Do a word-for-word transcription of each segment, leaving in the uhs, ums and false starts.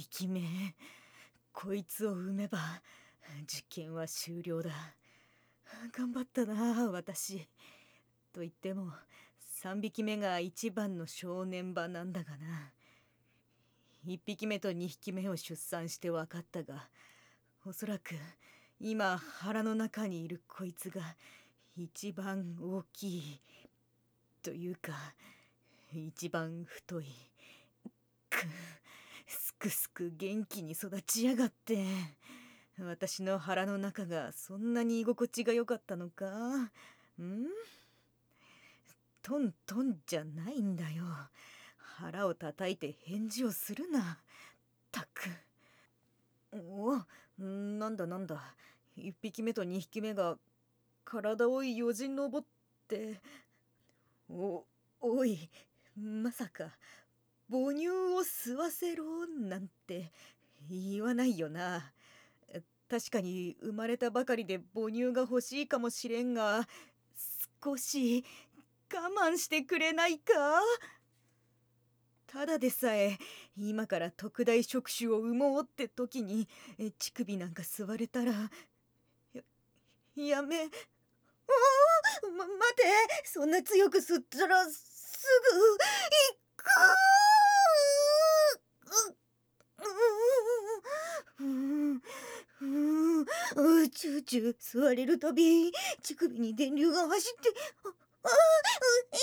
びきめ、こいつを産めば実験は終了だ。頑張ったな私。と言ってもさんびきめが一番の正念場なんだがな。いっぴきめとにひきめを出産して分かったが、おそらく今腹の中にいるこいつが一番大きいというか一番太い。くすくすく元気に育ちやがって。私の腹の中がそんなに居心地が良かったのか？ん？トントンじゃないんだよ。腹を叩いて返事をするな。たく。お、なんだなんだ。いっぴきめとにひきめが体をよじ登って。お、おい、まさか母乳を吸わせろなんて言わないよな。確かに生まれたばかりで母乳が欲しいかもしれんが、少し我慢してくれないか？ただでさえ今から特大触手を産もうって時に乳首なんか吸われたら、や、やめ、ああ、ま、待て、そんな強く吸ったらすぐ行く。う、う、う、う、チューチュー吸われるたび乳首に電流が走って、あ、あ、う、え、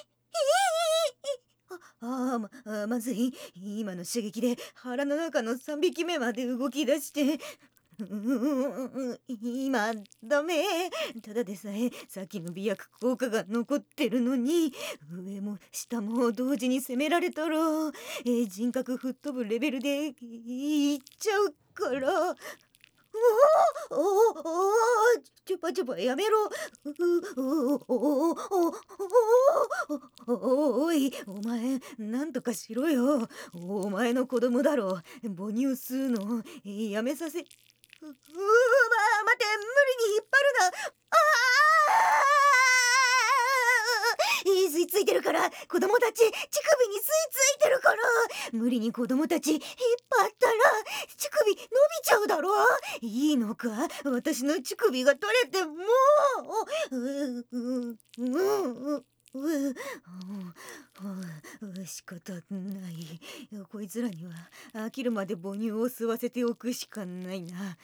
え、あ、あ、ま、まずい。今の刺激で腹の中のさんびきめまで動き出して、う、今ダメ。ただでさえさっきの美薬効果が残ってるのに、上も下も同時に攻められたら、えー、人格吹っ飛ぶレベルでいっちゃうから。おおおお、ちょぱちょぱやめろ。おおおおおい、お前なんとかしろよ。お前の子供だろ。母乳吸うのやめさせ。う、うー、ま、待って、無理に引っ張るな。ああ、吸い付いてるから、子供たち、乳首に吸い付いてるから。無理に子供たち引っ張ったら乳首伸びちゃうだろ。いいのか、私の乳首が取れてもう、う、う、う、う、う、う、仕方ない。こいつらには飽きるまで母乳を吸わせておくしかないな。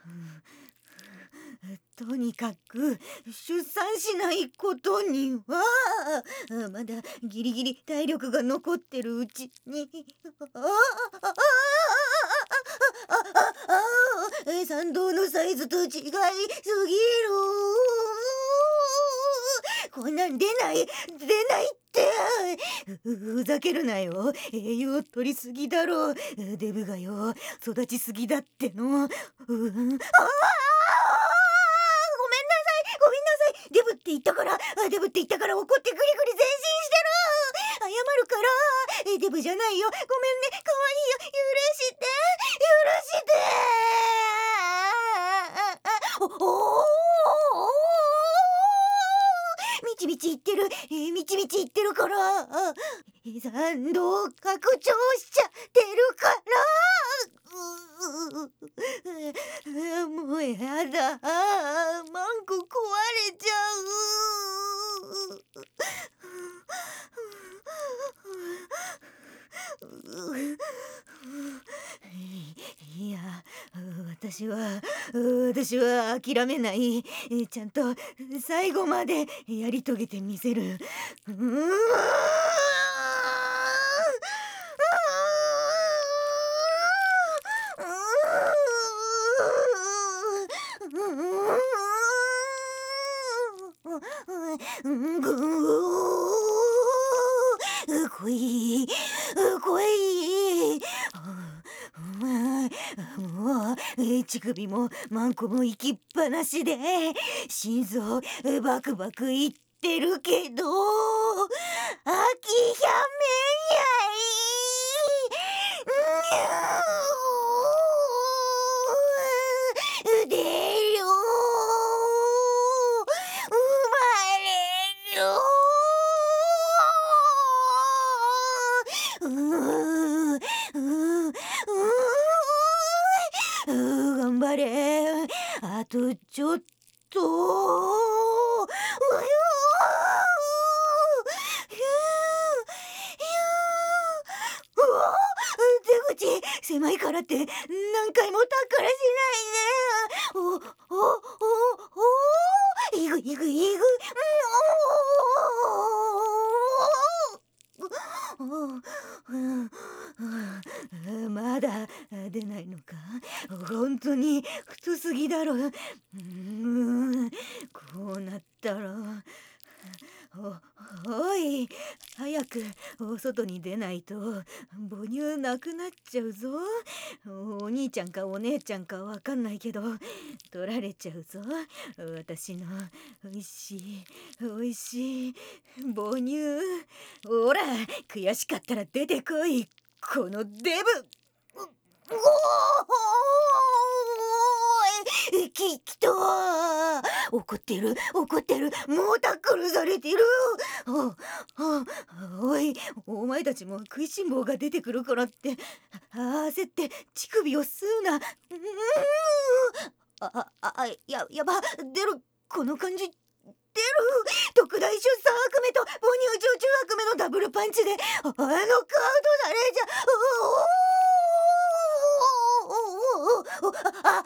とにかく出産しないことには、まだギリギリ体力が残ってるうちに。ああ、ああ、ああ、参道のサイズと違いすぎる。こんなん出ない、出ないって。ふ、ふざけるなよ。栄養取りすぎだろ。デブがよ、育ちすぎだっての。うん、ああ、ごめんなさい、ごめんなさい。デブって言ったから、デブって言ったから怒ってグリグリ前進してる。謝るから。デブじゃないよ。ごめんね、可愛いよ。許して、許して。おおお、みちみち言ってる、みちみち言ってるから。参道拡張しちゃってるから。もうやだ。マンコ壊れちゃう。いや、私は私は諦めない。ちゃんと最後までやり遂げてみせる。うーん、ぐー、こい、こい。もう乳首もマンコも行きっぱなしで心臓バクバクいってるけど、あきやめんやい。でよ、生まれる。うー、うー、うー狭いからって何回もタックルしないで。おおおおいぐいぐいぐ。まだ出ないのか。本当に太すぎだろ。うーん、こうなったらお、おい、早くお外に出ないと母乳なくなっちゃうぞ。お兄ちゃんかお姉ちゃんかわかんないけど取られちゃうぞ。私のおいしいおいしい母乳。ほら、悔しかったら出てこい、このデブ。おーい、き、きたー。怒ってる怒ってる、もうタックルされてる。おおおい、お前たちも食いしん坊が出てくるからって焦って乳首を吸うな。うーん、あああ、ややば、出る、この感じ出る。特大出産悪夢と母乳常駐悪夢のダブルパンチであのカードされちゃう。あ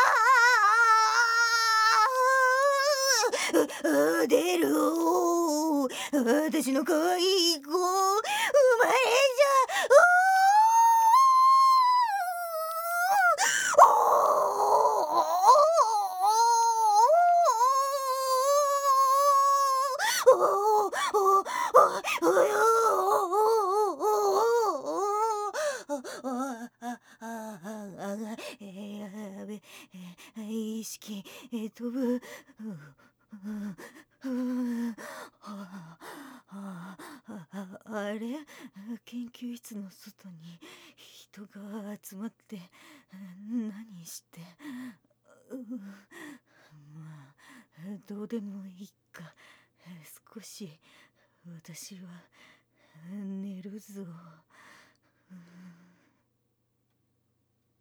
あ出る。私の可愛い子生まれちゃう。意識飛ぶ。あれ、研究室の外に人が集まって何して。まあどうでもいいか。少し私は寝るぞ。